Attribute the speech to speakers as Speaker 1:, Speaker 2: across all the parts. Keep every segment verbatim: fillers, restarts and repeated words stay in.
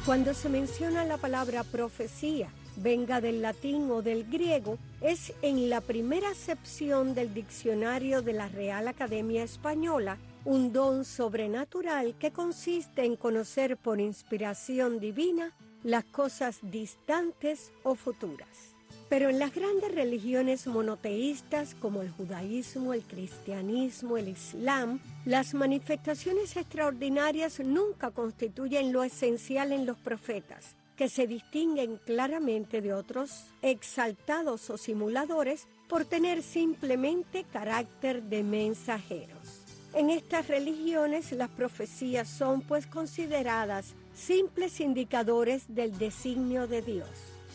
Speaker 1: Cuando se menciona la palabra profecía, venga del latín o del griego, es en la primera acepción del diccionario de la Real Academia Española, un don sobrenatural que consiste en conocer por inspiración divina las cosas distantes o futuras. Pero en las grandes religiones monoteístas como el judaísmo, el cristianismo, el islam, las manifestaciones extraordinarias nunca constituyen lo esencial en los profetas, que se distinguen claramente de otros exaltados o simuladores por tener simplemente carácter de mensajeros. En estas religiones las profecías son pues consideradas simples indicadores del designio de Dios.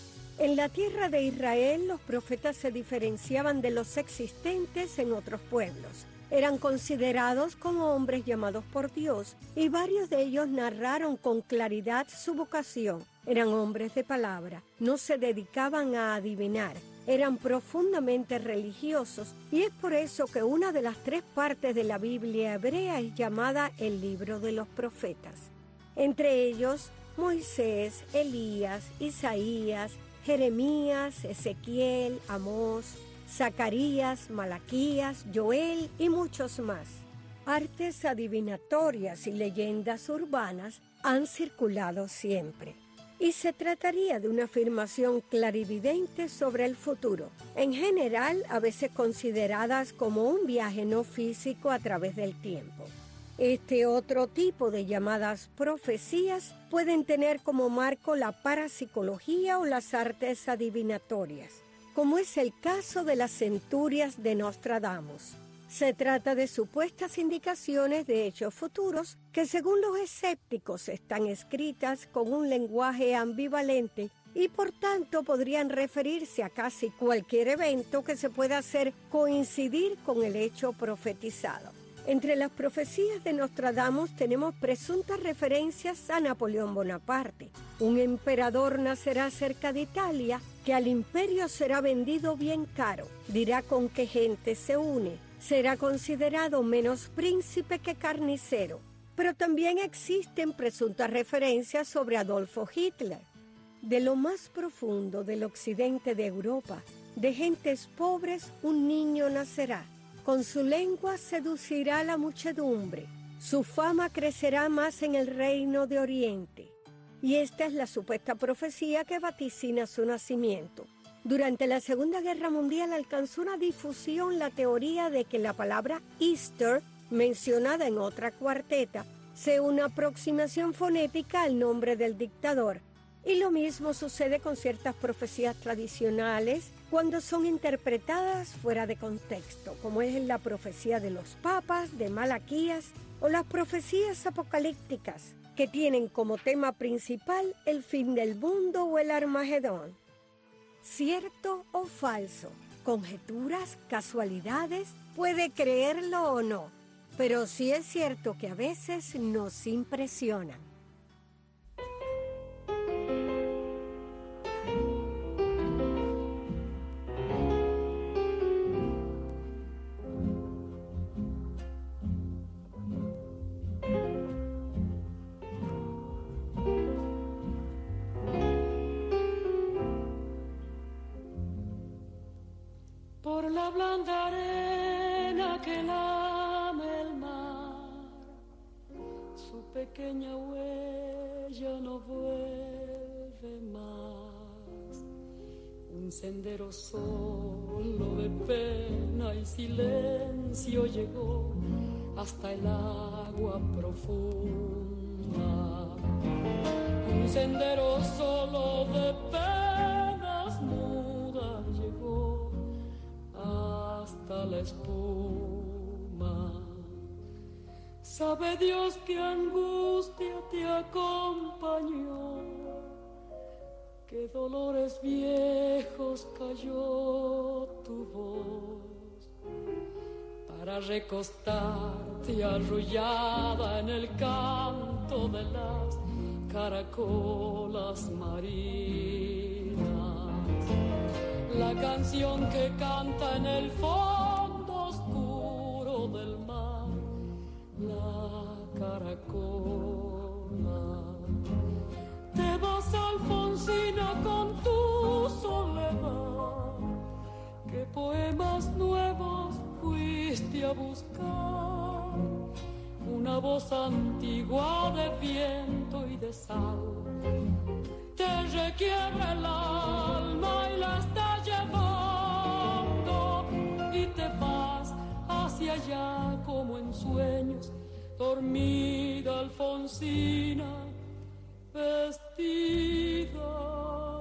Speaker 1: En la tierra de Israel los profetas se diferenciaban de los existentes en otros pueblos. Eran considerados como hombres llamados por Dios y varios de ellos narraron con claridad su vocación. Eran hombres de palabra, no se dedicaban a adivinar, eran profundamente religiosos y es por eso que una de las tres partes de la Biblia hebrea es llamada el libro de los profetas. Entre ellos, Moisés, Elías, Isaías, Jeremías, Ezequiel, Amós, Zacarías, Malaquías, Joel y muchos más. Artes adivinatorias y leyendas urbanas han circulado siempre. Y se trataría de una afirmación clarividente sobre el futuro, en general a veces consideradas como un viaje no físico a través del tiempo. Este otro tipo de llamadas profecías pueden tener como marco la parapsicología o las artes adivinatorias, como es el caso de las centurias de Nostradamus. Se trata de supuestas indicaciones de hechos futuros que según los escépticos están escritas con un lenguaje ambivalente y por tanto podrían referirse a casi cualquier evento que se pueda hacer coincidir con el hecho profetizado. Entre las profecías de Nostradamus tenemos presuntas referencias a Napoleón Bonaparte. Un emperador nacerá cerca de Italia, que al imperio será vendido bien caro, dirá con qué gente se une, será considerado menos príncipe que carnicero. Pero también existen presuntas referencias sobre Adolfo Hitler. De lo más profundo del occidente de Europa, de gentes pobres, un niño nacerá. Con su lengua seducirá a la muchedumbre. Su fama crecerá más en el reino de Oriente. Y esta es la supuesta profecía que vaticina su nacimiento. Durante la Segunda Guerra Mundial alcanzó una difusión la teoría de que la palabra Easter, mencionada en otra cuarteta, sea una aproximación fonética al nombre del dictador. Y lo mismo sucede con ciertas profecías tradicionales cuando son interpretadas fuera de contexto, como es la profecía de los papas, de Malaquías, o las profecías apocalípticas, que tienen como tema principal el fin del mundo o el Armagedón. ¿Cierto o falso? Conjeturas, casualidades, puede creerlo o no, pero sí es cierto que a veces nos impresionan.
Speaker 2: Por la blanda arena que lame el mar, su pequeña huella no vuelve más. Un sendero solo de pena y silencio llegó hasta el agua profunda. Un sendero solo de penas mudas llegó hasta la espuma. Sabe Dios qué angustia te acompañó, qué dolores viejos cayó tu voz, para recostarte arrullada en el canto de las caracolas marinas. La canción que canta en el fondo oscuro del mar, la caracola. Te Alfonsina, con tu soledad, qué poemas nuevos fuiste a buscar, una voz antigua de viento y de sal, te requiebra el alma y la está llevando, y te vas hacia allá como en sueños, dormida Alfonsina, vestida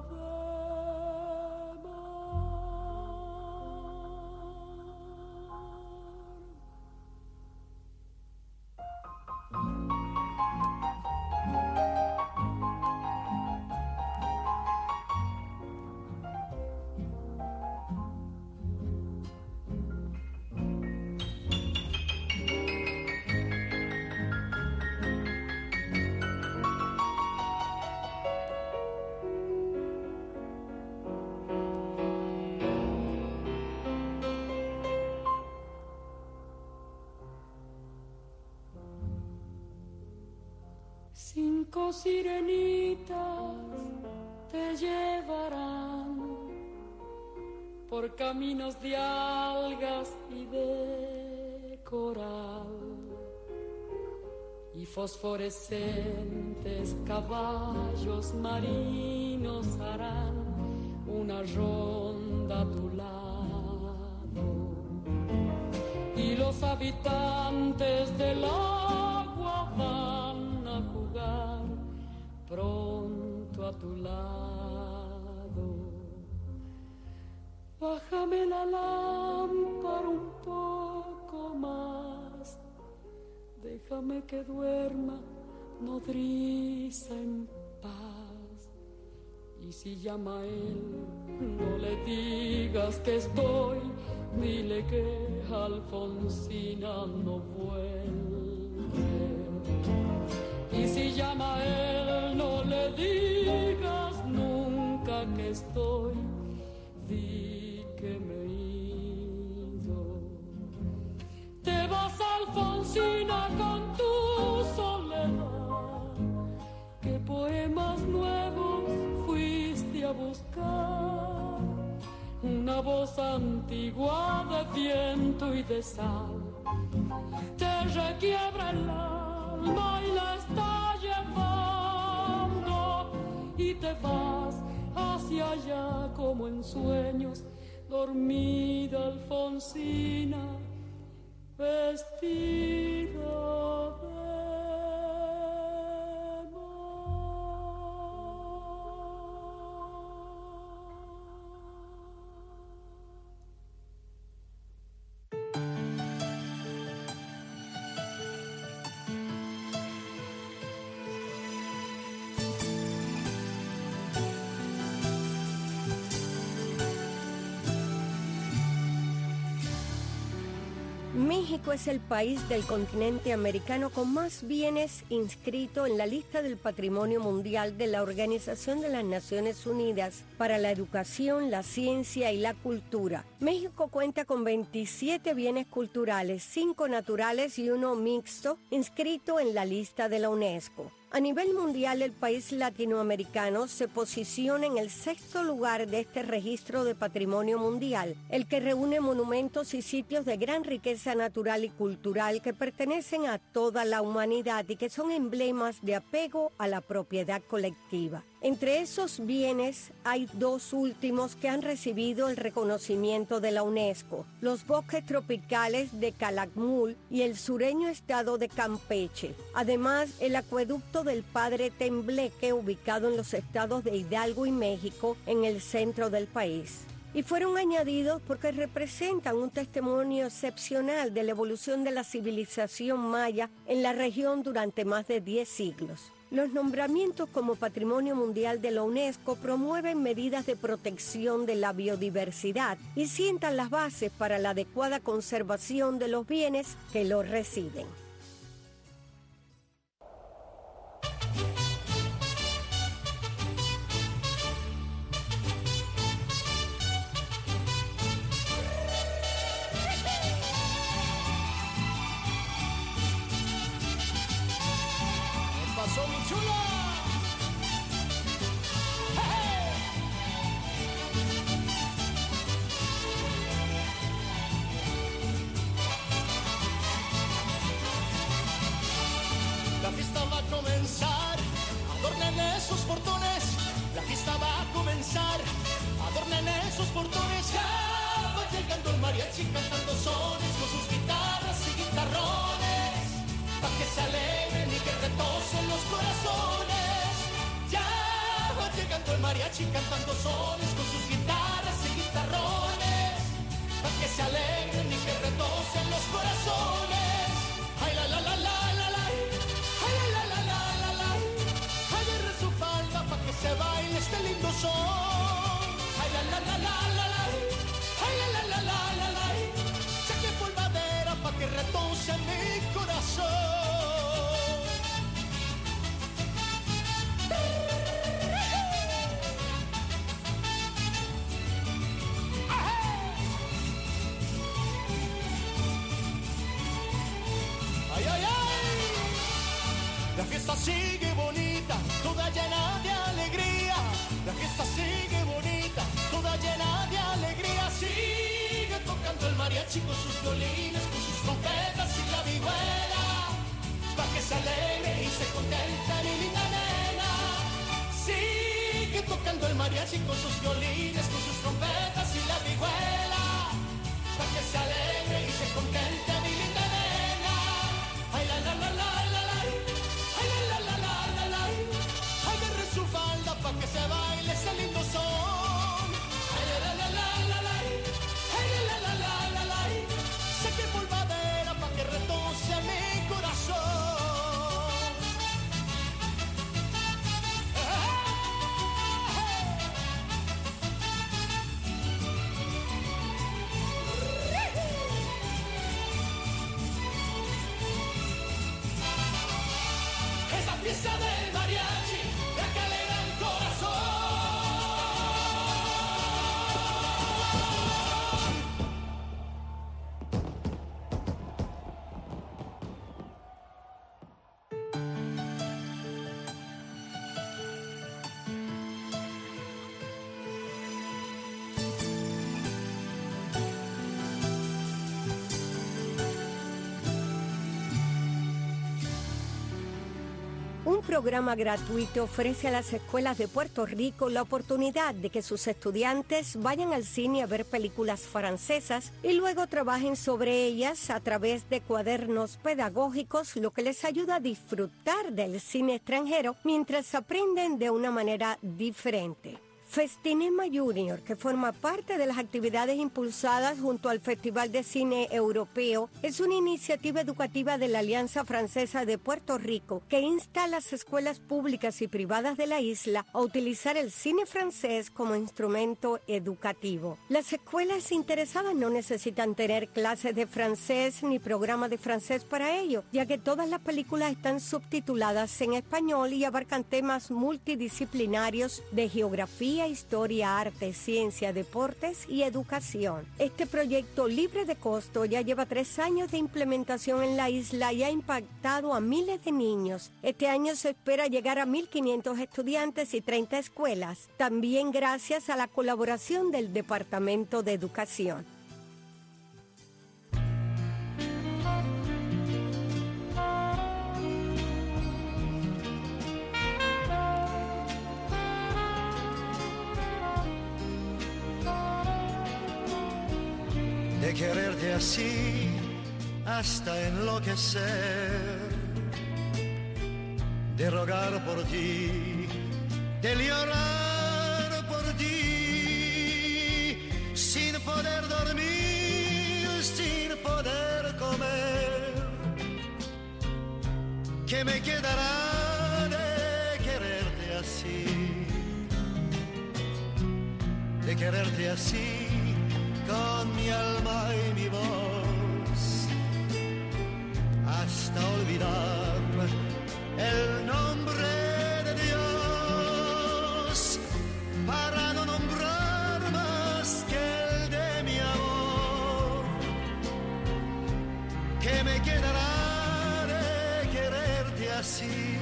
Speaker 2: Cinco sirenitas te llevarán por caminos de algas y de coral, y fosforescentes caballos marinos harán una ronda a tu lado, y los habitantes del agua van a jugar pronto a tu lado. Bájame la lámpara un poco más, déjame que duerma nodriza en paz. Y si llama a él, no le digas que estoy, dile que Alfonsina no vuelve. Y si llama a él, no le digas nunca que estoy, di que me he ido. Te vas, Alfonsina, con tu soledad, qué poemas nuevos fuiste a buscar, una voz antigua de viento y de sal, te requiebra el alma y la está llevando, y te vas hacia allá como en sueños, dormida Alfonsina, vestida de
Speaker 1: México es el país del continente americano con más bienes inscrito en la lista del Patrimonio Mundial de la Organización de las Naciones Unidas para la Educación, la Ciencia y la Cultura. México cuenta con veintisiete bienes culturales, cinco naturales y uno mixto, inscrito en la lista de la UNESCO. A nivel mundial, el país latinoamericano se posiciona en el sexto lugar de este registro de patrimonio mundial, el que reúne monumentos y sitios de gran riqueza natural y cultural que pertenecen a toda la humanidad y que son emblemas de apego a la propiedad colectiva. Entre esos bienes hay dos últimos que han recibido el reconocimiento de la UNESCO: los bosques tropicales de Calakmul y el sureño estado de Campeche. Además, el acueducto del Padre Tembleque, ubicado en los estados de Hidalgo y México, en el centro del país. Y fueron añadidos porque representan un testimonio excepcional de la evolución de la civilización maya en la región durante más de diez siglos. Los nombramientos como Patrimonio Mundial de la UNESCO promueven medidas de protección de la biodiversidad y sientan las bases para la adecuada conservación de los bienes que los reciben.
Speaker 3: mariachi cantando sones con sus guitarras y guitarrones, pa' que se alegren y que retosen los corazones. Ya va llegando el mariachi cantando sones con sus guitarras y guitarrones, pa' que se alegren y que retosen los corazones. Ay la la la la la la, ay la la la la la la, agarre su falda pa' que se baile este lindo son. Ay la la la la la la, ay la la la la la la, saque polvadera pa' que retose mi corazón. Ay, ay, ay. La fiesta sigue bonita, toda llena de alegría. La fiesta sigue bonita, toda llena de alegría. Sigue tocando el mariachi con sus violines, con sus trompetas y la vihuela, pa' que se alegre y se contente mi linda nena. Sigue tocando el mariachi con sus violines, con sus trompetas y la vihuela, pa' que se alegre y se contente mi linda nena. Ay la la la la la la, ay la la la la la la, agarre su falda pa' que se baile ese lindo son. Ay la la la la la la, ay la la la la la la, saque polvadera pa' que retose mi corazón. Esa fiesta del mariachi, la que alegra el corazón.
Speaker 1: Un programa gratuito ofrece a las escuelas de Puerto Rico la oportunidad de que sus estudiantes vayan al cine a ver películas francesas y luego trabajen sobre ellas a través de cuadernos pedagógicos, lo que les ayuda a disfrutar del cine extranjero mientras aprenden de una manera diferente. Festinema Junior, que forma parte de las actividades impulsadas junto al Festival de Cine Europeo, es una iniciativa educativa de la Alianza Francesa de Puerto Rico que insta a las escuelas públicas y privadas de la isla a utilizar el cine francés como instrumento educativo. Las escuelas interesadas no necesitan tener clases de francés ni programa de francés para ello, ya que todas las películas están subtituladas en español y abarcan temas multidisciplinarios de geografía, historia, arte, ciencia, deportes y educación. Este proyecto libre de costo ya lleva tres años de implementación en la isla y ha impactado a miles de niños. Este año se espera llegar a mil quinientos estudiantes y treinta escuelas, también gracias a la colaboración del Departamento de Educación.
Speaker 4: De quererte así hasta enloquecer, de rogar por ti, de llorar por ti, sin poder dormir, sin poder comer. ¿Qué me quedará de quererte así? De quererte así, con mi alma y mi voz, hasta olvidar el nombre de Dios, para no nombrar más que el de mi amor. ¿Qué me quedará de quererte así?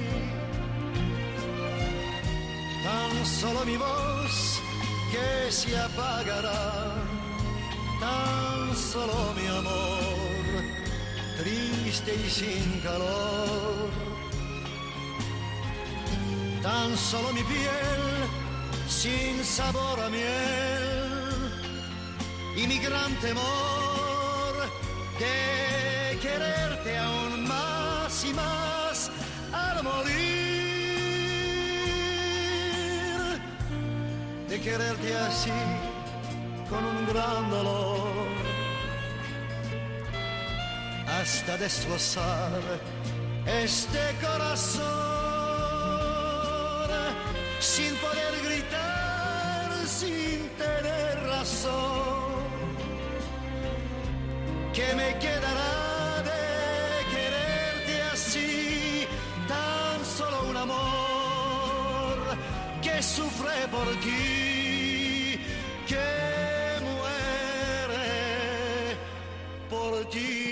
Speaker 4: Tan solo mi voz que se apagará, tan solo mi amor, triste y sin calor. Tan solo mi piel, sin sabor a miel, y mi gran temor de quererte aún más y más al morir, de quererte así con un gran dolor, hasta destrozar este corazón, sin poder gritar, sin tener razón. ¿Qué me quedará de quererte así? Tan solo un amor que sufre por ti, que muere por ti.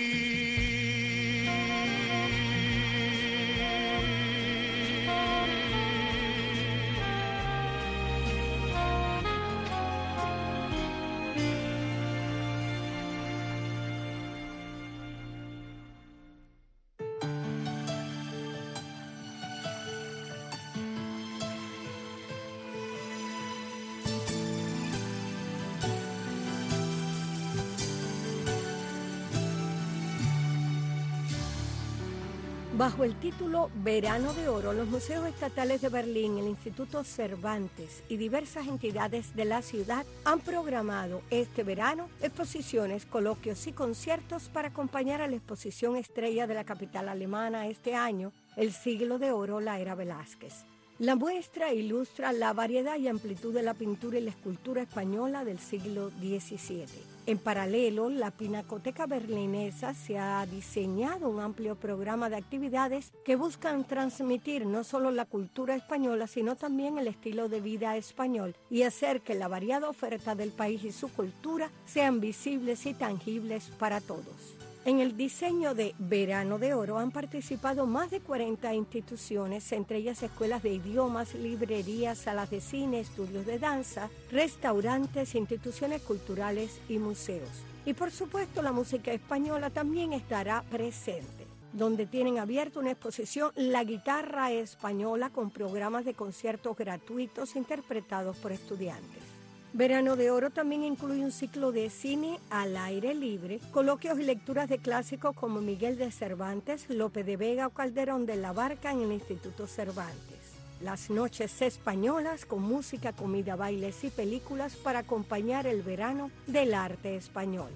Speaker 1: Bajo el título Verano de Oro, los museos estatales de Berlín, el Instituto Cervantes y diversas entidades de la ciudad han programado este verano exposiciones, coloquios y conciertos para acompañar a la exposición estrella de la capital alemana este año, el Siglo de Oro, la Era Velázquez. La muestra ilustra la variedad y amplitud de la pintura y la escultura española del siglo diecisiete. En paralelo, la Pinacoteca Berlinesa se ha diseñado un amplio programa de actividades que buscan transmitir no solo la cultura española, sino también el estilo de vida español y hacer que la variada oferta del país y su cultura sean visibles y tangibles para todos. En el diseño de Verano de Oro han participado más de cuarenta instituciones, entre ellas escuelas de idiomas, librerías, salas de cine, estudios de danza, restaurantes, instituciones culturales y museos. Y por supuesto la música española también estará presente, donde tienen abierta una exposición La Guitarra Española con programas de conciertos gratuitos interpretados por estudiantes. Verano de Oro también incluye un ciclo de cine al aire libre, coloquios y lecturas de clásicos como Miguel de Cervantes, Lope de Vega o Calderón de la Barca en el Instituto Cervantes. Las noches españolas con música, comida, bailes y películas para acompañar el verano del arte español.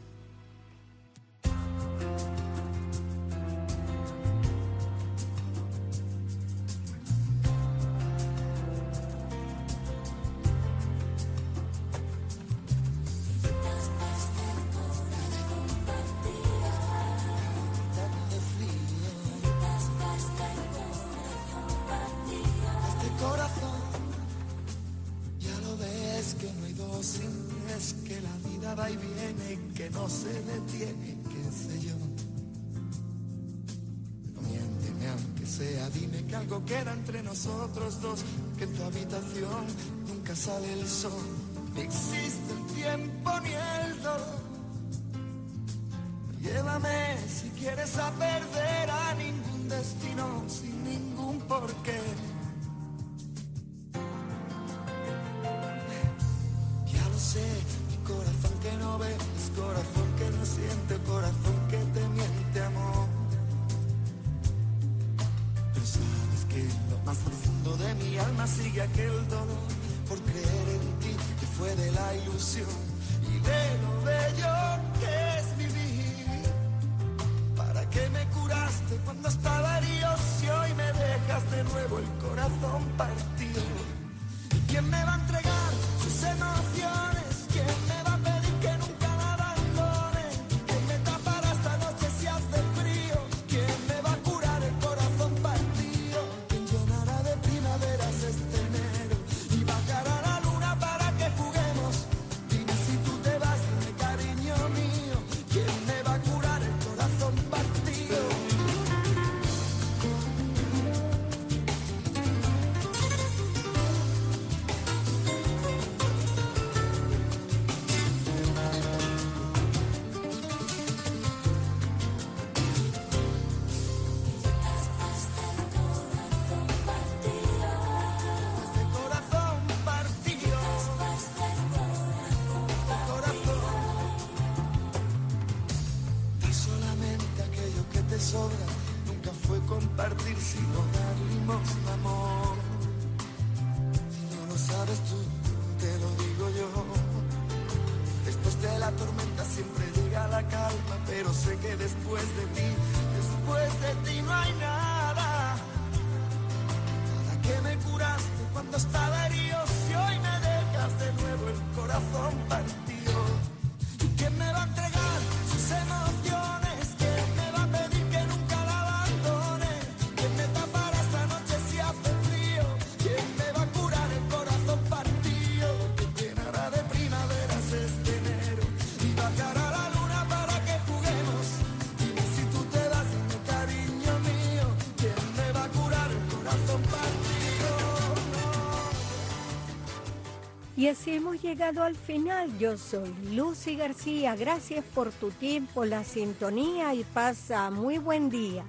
Speaker 5: Va y viene, que no se detiene, qué sé yo. Miénteme aunque sea, dime que algo queda entre nosotros dos, que en tu habitación nunca sale el sol, ni existe el tiempo ni el dolor. Llévame si quieres a perder a ningún destino, sin ningún porqué. Ya lo sé. Corazón que no ves, corazón que no siente, corazón que te miente, amor. Pero sabes que en lo más profundo de mi alma sigue aquel dolor por creer en ti, que fue de la ilusión y de lo bello que es vivir. ¿Para qué me curaste cuando estaba herido si hoy me dejas de nuevo el corazón partido? ¿Y quién me va a entregar sus emociones? ¿Quién me va a pedir que nunca la abandone? ¿Quién me tapará esta noche si hace frío? ¿Quién me va a curar el corazón partido? ¿Quién llenará de primaveras este enero y bajará la luna para que juguemos? Dime si tú te vas, dime cariño mío, ¿quién me va a curar el corazón partido? sobra nunca fue compartir, sino dar limosna, amor. Si no lo sabes tú, te lo digo yo. Después de la tormenta siempre llega la calma, pero sé que después de ti, después de ti no hay nada. Nada que me curaste cuando estaba herido, si hoy me dejas de nuevo el corazón partido. ¿Y quién me va a entregar sus emociones? ¿Quién me va a pedir que nunca la abandone? ¿Quién me tapará esta noche si hace frío? ¿Quién me va a curar el corazón partido? ¿Quién llenará de primaveras este enero y bajará la luna para que juguemos? Dime si tú te vas, dime cariño mío, ¿quién me va a curar el corazón partido?
Speaker 1: Y así hemos llegado al final. Yo soy Lucy García. Gracias por tu tiempo, la sintonía y pasa muy buen día.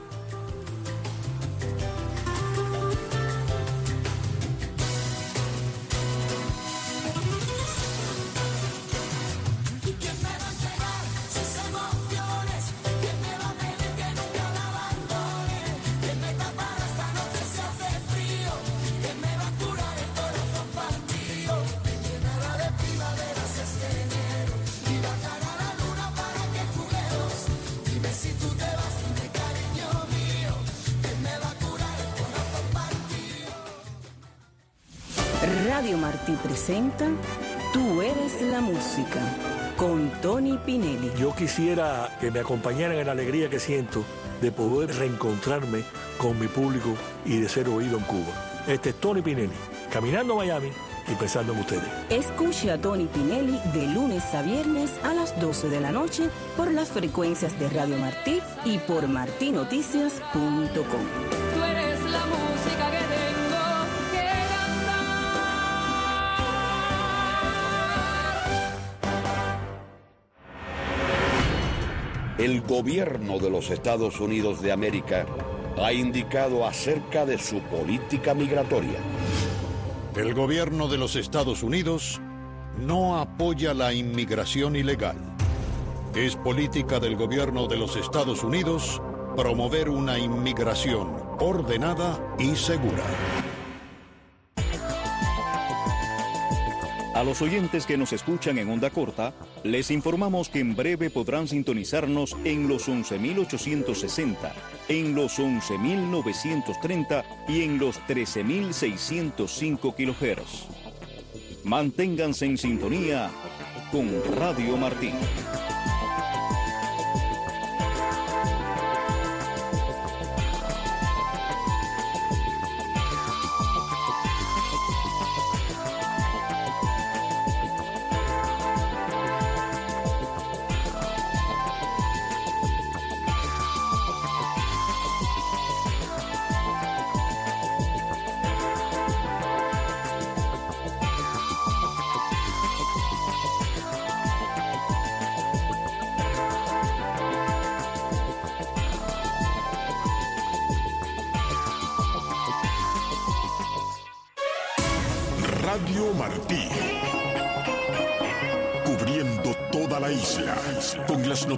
Speaker 6: Radio Martí presenta Tú eres la música, con Tony Pinelli.
Speaker 7: Yo quisiera que me acompañaran en la alegría que siento de poder reencontrarme con mi público y de ser oído en Cuba. Este es Tony Pinelli, caminando a Miami y pensando en ustedes.
Speaker 6: Escuche a Tony Pinelli de lunes a viernes a las doce de la noche por las frecuencias de Radio Martí y por marti noticias punto com.
Speaker 2: Tú eres la música que tengo que cantar.
Speaker 8: El gobierno de los Estados Unidos de América ha indicado acerca de su política migratoria.
Speaker 9: El gobierno de los Estados Unidos no apoya la inmigración ilegal. Es política del gobierno de los Estados Unidos promover una inmigración ordenada y segura.
Speaker 10: A los oyentes que nos escuchan en onda corta, les informamos que en breve podrán sintonizarnos en los once mil ochocientos sesenta, en los once mil novecientos treinta y en los trece mil seiscientos cinco kilohertz. Manténganse en sintonía con Radio Martí.
Speaker 11: Radio Martí, cubriendo toda la isla con las noticias.